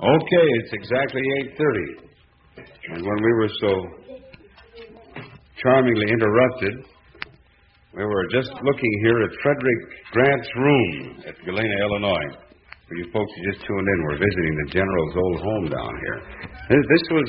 Okay, it's exactly 8:30. And when we were so charmingly interrupted, we were just looking here at Frederick Grant's room at Galena, Illinois. For you folks who just tuned in, we're visiting the General's old home down here. This was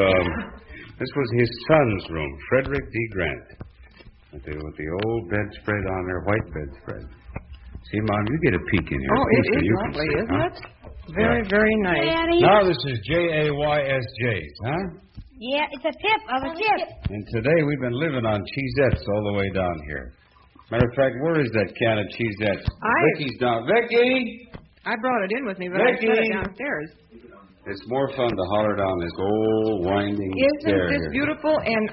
his son's room, Frederick D. Grant, with the old bedspread on there, white bedspread. See, Mom, you get a peek in here. Oh, it is lovely, isn't it? Very, very nice. Daddy? Now this is Jaysj's, huh? Yeah, it's a tip of a tip. And today we've been living on Cheesettes all the way down here. Matter of fact, where is that can of Cheesettes? Vicky's down. Vicky! I brought it in with me, but Vicky! I set it downstairs. It's more fun to holler down this old winding stair Isn't this here. beautiful? And,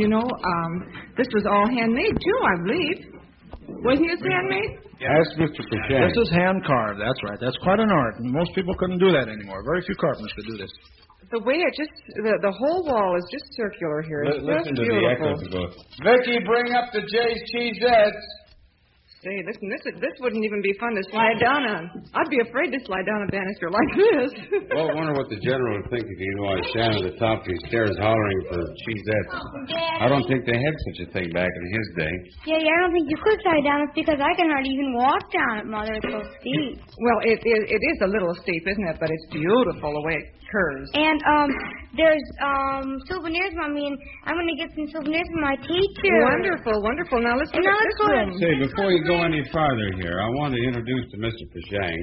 this was all handmade, too, I believe. Was his handmade? Ask Mr. Pashang. This is hand-carved, that's right. That's quite an art, and most people couldn't do that anymore. Very few carpenters could do this. The way it just, the whole wall is just circular here. It's Listen just to the beautiful. echoes that go, Vicky, bring up the Jay's Cheesettes. Say, this wouldn't even be fun to slide down on. I'd be afraid to slide down a banister like this. Well, I wonder what the General would think if he knew I was standing at the top of these stairs hollering for Cheesettes. I don't think they had such a thing back in his day. Yeah, I don't think you could slide down it because I can hardly even walk down it, Mother. It's so steep. Well, it is a little steep, isn't it? But it's beautiful the way it curves. And, there's, souvenirs, Mommy, and I'm going to get some souvenirs from my teacher. Wonderful, wonderful. Now, let's look at this room. Say, before you go any farther here, I want to introduce to Mr. Pashang.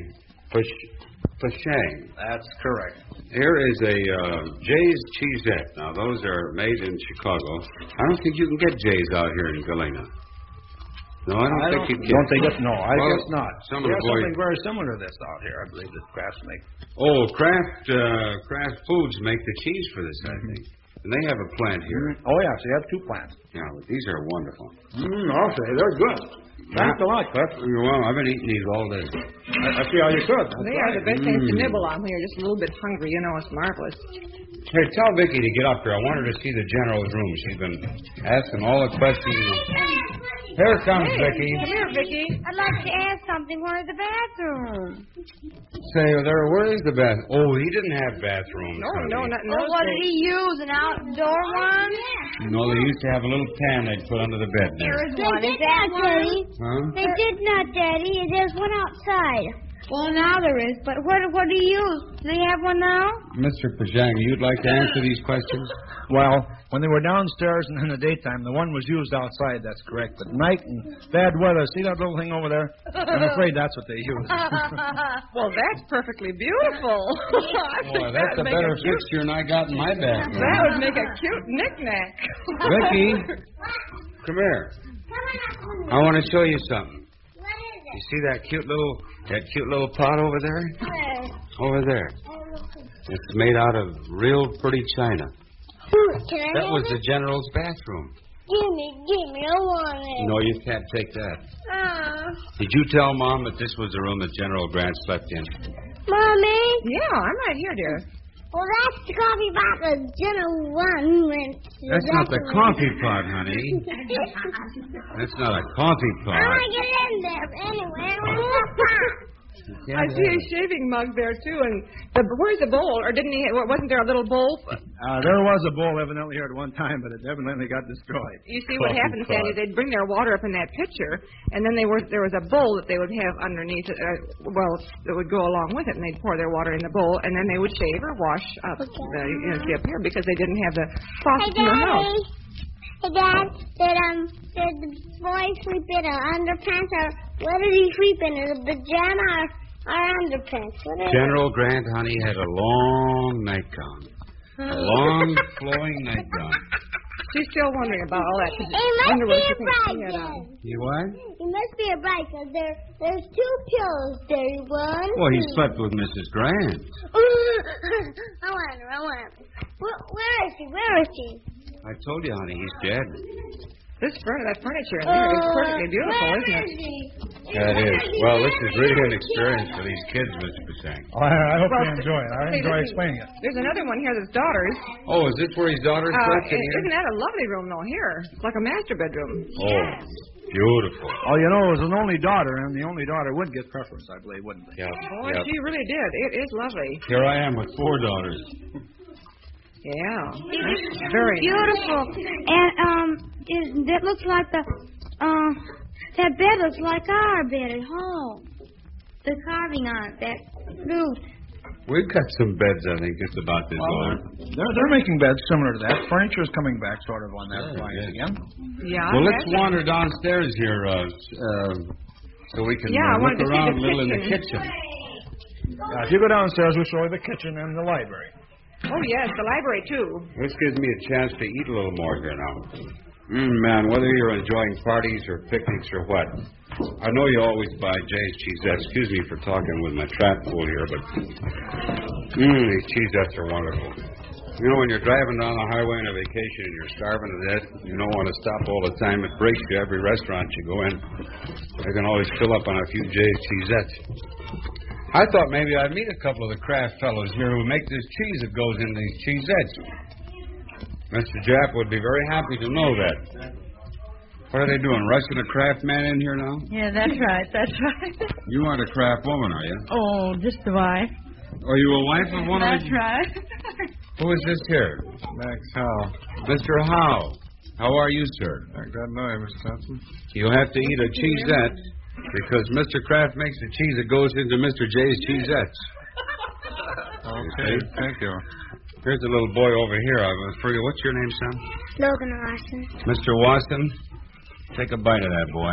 Pashang. That's correct. Here is a Jay's Cheesette. Now, those are made in Chicago. I don't think you can get Jay's out here in Galena. No, I don't think you can. Don't they get? No, I Well, guess not. some of the There's boys- something very similar to this out here, I believe, that Crafts make. Oh, Kraft Foods make the cheese for this, I think. And they have a plant here. Oh, yes, they have 2 plants. Yeah, but these are wonderful. I'll say, they're good. Thanks a lot, Cliff. Well, I've been eating these all day. I see how you could. They are the best things to nibble on when you're just a little bit hungry. You know, it's marvelous. Hey, tell Vicky to get up here. I want her to see the General's room. She's been asking all the questions. Here comes Vicky. Come here, Vicky. I'd like to ask something. Where's the bathroom? Say, where is the bath? Oh, he didn't have bathrooms. No, not in Oh, those what did days. he use? An outdoor one? No, they used to have a little pan they'd put under the bed there. There is one. Is that one? Huh? They did not, Daddy. There's one outside. Well, now there is, but what do you use? Do they have one now? Mr. Pajang, you'd like to answer these questions? Well, when they were downstairs and in the daytime, the one was used outside, that's correct. But night and bad weather, see that little thing over there? I'm afraid that's what they use. Well, that's perfectly beautiful. Boy, that's a better fixture than I got in my bathroom. That would make a cute knick-knack. Vicky, come here. I want to show you something. What is You see that cute little pot over there? it? Over there. It's made out of real pretty china. Can I That have was it? the General's bathroom. Give me, I want it. No, you can't take that. Aw. Did you tell Mom that this was the room that General Grant slept in? Mommy? Yeah, I'm right here, dear. Well, that's the coffee pot that General one went to. That's not the coffee pot, honey. That's not a coffee I pot. want to get in there anyway. Where's the pot? I see a shaving mug there, too. And where's the bowl? Or wasn't there a little bowl? There was a bowl evidently here at one time, but it evidently got destroyed. You see what happened, Sandy? They'd bring their water up in that pitcher, and then there was a bowl that they would have underneath it, that would go along with it, and they'd pour their water in the bowl, and then they would shave or wash up, see up here, because they didn't have the faucet in their house. Hey, Dad, did the boy sleep in an underpants, or what did he sleep in? A pajama or underpants? What is General Grant, honey, had a long nightgown. A long, flowing nightgown. She's still wondering about all that. It must Wonder be what a she thinks she bride, had on. You what? It must be a bride, because there's 2 pillows there. One. Well, he slept with Mrs. Grant. I want her. Where is she? Where is she? I told you, honey, he's dead. That furniture in there is perfectly beautiful, isn't it? That is. Well, this is really an experience for these kids, Mr. Pashang. I hope Well, you enjoy it. I say, enjoy listen, explaining it. There's another one here that's daughter's. Oh, is this where his daughter slept in Isn't here? that a lovely room, though, here? It's like a master bedroom. Oh. Beautiful. Oh, you know, it was an only daughter, and the only daughter would get preference, I believe, wouldn't they? Yep. Boy, she really did. It is lovely. Here I am with 4 daughters. Yeah. It's Very beautiful. And that looks like that bed looks like our bed at home. The carving on it, that roof. We've got some beds, I think, just about this old. They're making beds similar to that. Furniture's coming back sort of on that line again. Yeah. Well, let's wander downstairs here so we can I wanted look to see around the a little in the kitchen. kitchen. If you go downstairs, we'll show you the kitchen and the library. Oh, yes, the library, too. This gives me a chance to eat a little more here now. Man, whether you're enjoying parties or picnics or what, I know you always buy Jay's Cheesettes. Excuse me for talking with my trap full here, but these Cheesettes are wonderful. You know, when you're driving down the highway on a vacation and you're starving to death, you don't want to stop all the time. It breaks you every restaurant you go in. You can always fill up on a few Jay's Cheesettes. I thought maybe I'd meet a couple of the Kraft fellows here who make this cheese that goes in these Cheesettes. Mr. Japp would be very happy to know that. What are they doing, rushing a Kraft man in here now? Yeah, that's right. That's right. You aren't a Kraft woman, are you? Oh, just the wife. Are you a wife of one That's of the... right. Who is this here? Max Howe. Mr. Howe. How are you, sir? I got no, Mr. Thompson. You'll have to eat a Cheezette because Mr. Kraft makes the cheese that goes into Mr. J's Cheesettes. Okay, thank you. Here's a little boy over here. I was for you. What's your name, son? Logan Larson. Mr. Watson. Take a bite of that, boy.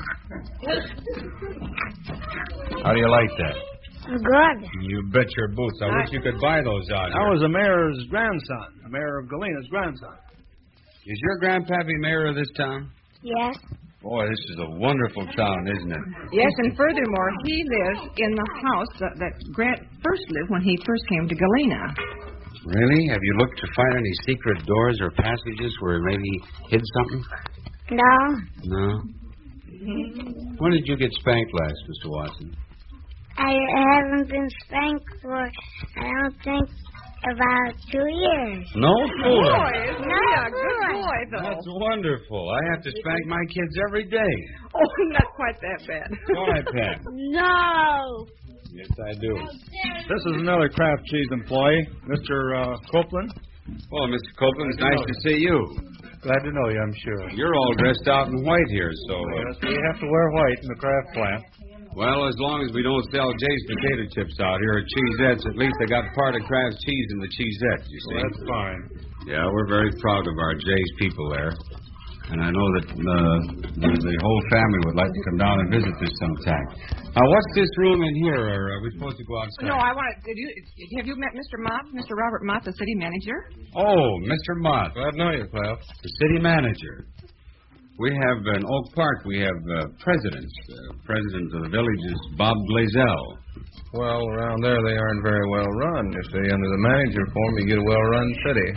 How do you like that? Good. You bet your boots. I wish you could buy those out That here. was the mayor's grandson, the mayor of Galena's grandson. Is your grandpappy mayor of this town? Yes. Boy, this is a wonderful town, isn't it? Yes, and furthermore, he lives in the house that Grant first lived when he first came to Galena. Really? Have you looked to find any secret doors or passages where maybe he hid something? No. No. When did you get spanked last, Mr. Watson? I haven't been spanked for, I don't think, about 2 years. No? Boy, isn't he No, a good boy, though? That's wonderful. I have to spank my kids every day. Oh, not quite that bad. Don't I, Pat? No. Yes, I do. This is another Kraft cheese employee, Mr. Copeland. Well, Mr. Copeland, it's nice to see you. Glad to know you, I'm sure. You're all dressed out in white here, so... Yes, we have to wear white in the Kraft plant. Well, as long as we don't sell Jay's potato chips out here at Cheesettes, at least they got part of Kraft's cheese in the Cheesettes, you see. Well, that's fine. Yeah, we're very proud of our Jay's people there. And I know that the whole family would like to come down and visit this sometime. What's this room in here, or are we supposed to go outside? No, have you met Mr. Mott, Mr. Robert Mott, the city manager? Oh, Mr. Mott, Glad to know you, Clef. the city manager. We have in Oak Park, we have presidents. President of the village is Bob Blazel. Well, around there they aren't very well run. You see, under the manager form, you get a well-run city.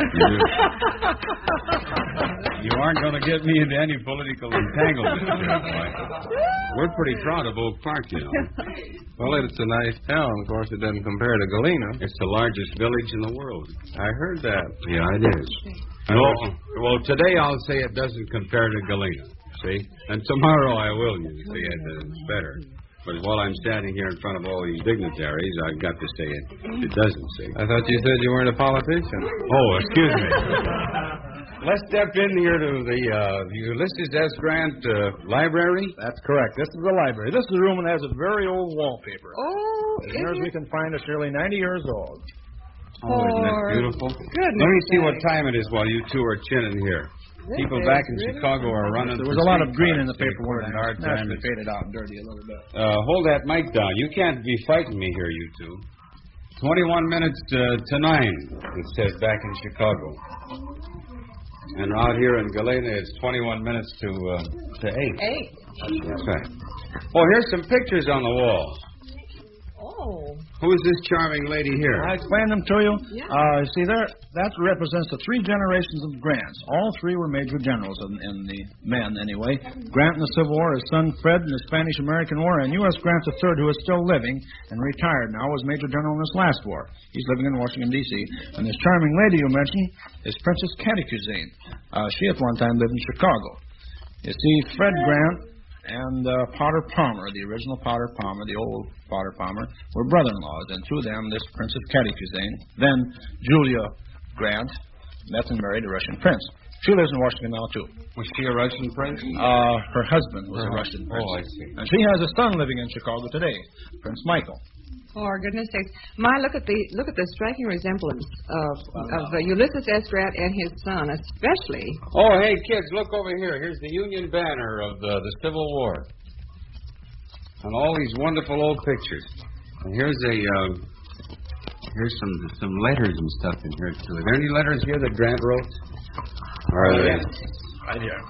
You aren't going to get me into any political entanglements here, boy. We're pretty proud of Oak Park, you know. Well, it's a nice town. Of course, it doesn't compare to Galena. It's the largest village in the world. I heard that. Yeah, it is. No, well, today I'll say it doesn't compare to Galena, see? And tomorrow I will, you see, it's better. But while I'm standing here in front of all these dignitaries, I've got to say it doesn't, see? I thought you said you weren't a politician. Oh, excuse me. Let's step in here to the Ulysses S. Grant Library. That's correct. This is the library. This is a room that has a very old wallpaper. Oh, As near as we can find, it's nearly 90 years old. Oh, isn't that beautiful? Goodness Let me see sakes. what time it is while you two are chinning here. People back in Chicago are running. There was a lot of green in the paperwork. And our time Naturally is... faded out and dirty a little bit. Hold that mic down. You can't be fighting me here, you two. 21 minutes to 9, it says back in Chicago. And out here in Galena, it's 21 minutes to 8. 8. That's right. Oh, here's some pictures on the wall. Oh. Who is this charming lady here? I explained them to you. Yeah. See, that represents the 3 generations of Grants. All 3 were major generals in the men, anyway. Grant in the Civil War, his son Fred in the Spanish-American War, and U.S. Grant III, who is still living and retired now, was major general in this last war. He's living in Washington, D.C. And this charming lady you mentioned is Princess Cantacuzene. She at one time lived in Chicago. You see, Fred Grant and Potter Palmer, the original Potter Palmer, the old Potter Palmer, were brother-in-laws, and through them, this Princess Caticusain, then Julia Grant, met and married a Russian prince. She lives in Washington now, too. Was she a Russian prince? Her husband was a Russian prince. Oh, I see. And she has a son living in Chicago today, Prince Michael. Oh, goodness sakes! My, look at the striking resemblance of Ulysses S. Grant and his son, especially. Oh, hey, kids, look over here. Here's the Union banner of the Civil War. And all these wonderful old pictures. And here's some letters and stuff in here, too. Are there any letters here that Grant wrote? Or are they? Right here.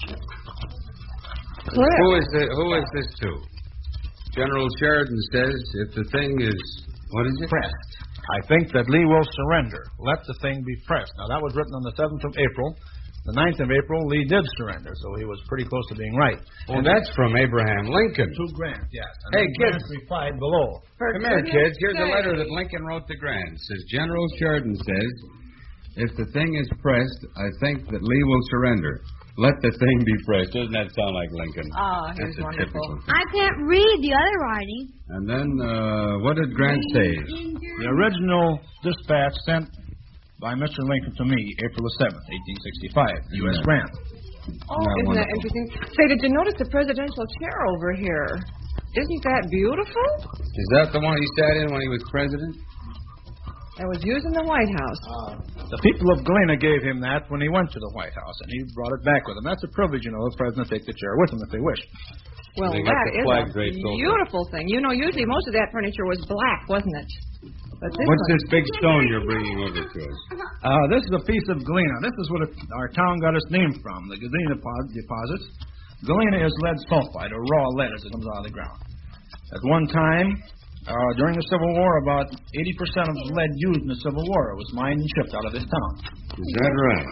Who is this to? General Sheridan says if the thing is, what is it? Pressed. I think that Lee will surrender. Let the thing be pressed. Now, that was written on the 7th of April. The 9th of April, Lee did surrender, so he was pretty close to being right. Oh, that's from Abraham Lincoln. To Grant, yes. And Hey, Grant kids. replied below. Come here, kids. Here's a letter that Lincoln wrote to Grant. It says, General Sheridan says, if the thing is pressed, I think that Lee will surrender. Let the thing be pressed. Doesn't that sound like Lincoln? Ah, he's That's a wonderful. typical thing. I can't read the other writing. And then, what did Grant say? The original dispatch sent by Mr. Lincoln to me, April the 7th, 1865, U.S. Grant. Oh, Isn't that isn't that wonderful? interesting? Say, did you notice the presidential chair over here? Isn't that beautiful? Is that the one he sat in when he was president? That was used in the White House. The people of Galena gave him that when he went to the White House, and he brought it back with him. That's a privilege, you know. The president take the chair with him if they wish. Well, They got that the is flag a draped over it. beautiful thing. You know, usually most of that furniture was black, wasn't it? But this What's one, this big stone you're bringing over to us? This is a piece of Galena. This is what our town got its name from, the Galena deposits. Galena is lead sulfide, or raw lead as it comes out of the ground. At one time, during the Civil War, about 80% of the lead used in the Civil War was mined and shipped out of this town. Is that right?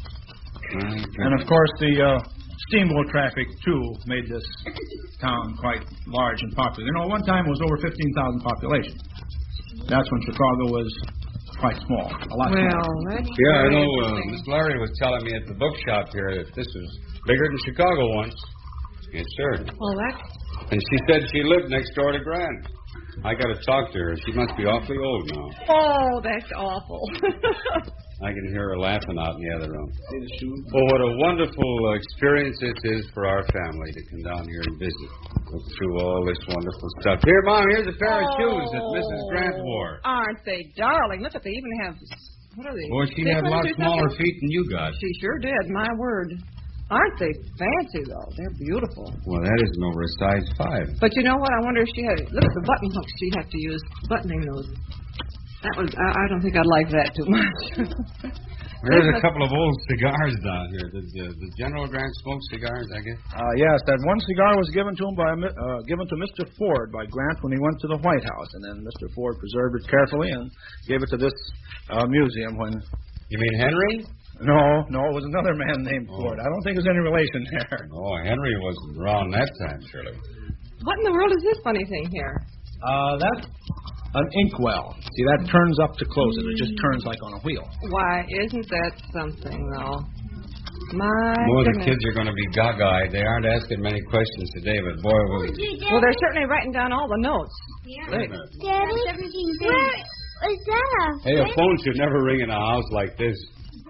And, of course, the steamboat traffic, too, made this town quite large and popular. You know, at one time it was over 15,000 population. That's when Chicago was quite small, a lot well, smaller. that's Yeah, I very know. interesting. Miss Larry was telling me at the bookshop here that this was bigger than Chicago once. Yes, sir. Well, that's And she said she lived next door to Grant. I got to talk to her. She must be awfully old now. oh, that's awful. I can hear her laughing out in the other room. Well, what a wonderful experience this is for our family to come down here and visit. Look through all this wonderful stuff. Here, Mom, here's a pair of shoes that Mrs. Grant wore. Aren't they darling? Look at they even have. What are they? Boy, she had a lot slippers or smaller something? feet than you got. She sure did. My word. Aren't they fancy though? They're beautiful. Well, that isn't over a size 5. But you know what? I wonder if she had. Look at the button hooks she had to use buttoning those. That was. I don't think I'd like that too much. There's a couple of old cigars down here. Did General Grant smoke cigars, I guess? Yes, that one cigar was given to him given to Mr. Ford by Grant when he went to the White House, and then Mr. Ford preserved it carefully and gave it to this museum when. You mean Henry? No, it was another man named Ford. I don't think there's any relation there. Oh, Henry wasn't around that time, surely. What in the world is this funny thing here? That's an inkwell. See, that turns up to close it. It just turns like on a wheel. Why, isn't that something though? My Boy, the goodness. kids are going to be gaga-eyed. They aren't asking many questions today, but boy, will Well, they're certainly writing down all the notes. They- Daddy, where is that? Hey, a phone should never ring in a house like this.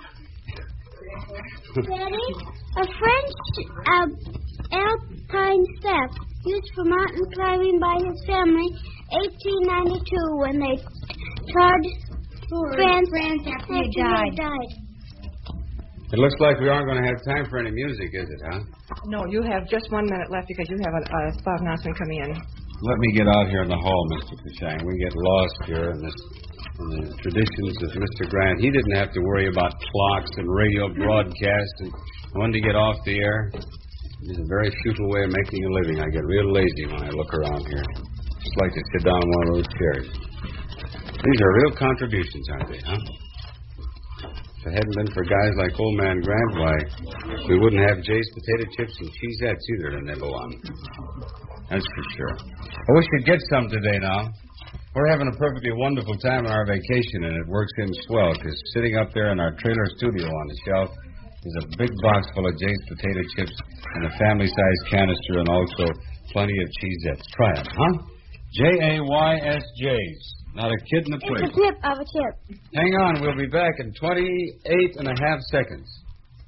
Daddy, a French alpine step used for mountain climbing by his family, 1892, when they toured France after he died. It looks like we aren't going to have time for any music, is it, huh? No, you have just 1 minute left because you have a spot announcement coming in. Let me get out here in the hall, Mr. Cushang. We get lost here in the traditions of Mr. Grant. He didn't have to worry about clocks and radio broadcasts and when to get off the air. It's a very futile way of making a living. I get real lazy when I look around here. Just like to sit down in one of those chairs. These are real contributions, aren't they, huh? If it hadn't been for guys like old man Grant, why, we wouldn't have Jay's potato chips and cheesettes either to nibble on. That's for sure. I wish we'd get some today now. We're having a perfectly wonderful time on our vacation, and it works in swell, because sitting up there in our trailer studio on the shelf, There's a big box full of Jay's potato chips and a family-sized canister and also plenty of Cheezettes. Try it, huh? Jaysj's. Not a kid in the place. It's a tip of a chip. Hang on, we'll be back in 28 and a half seconds.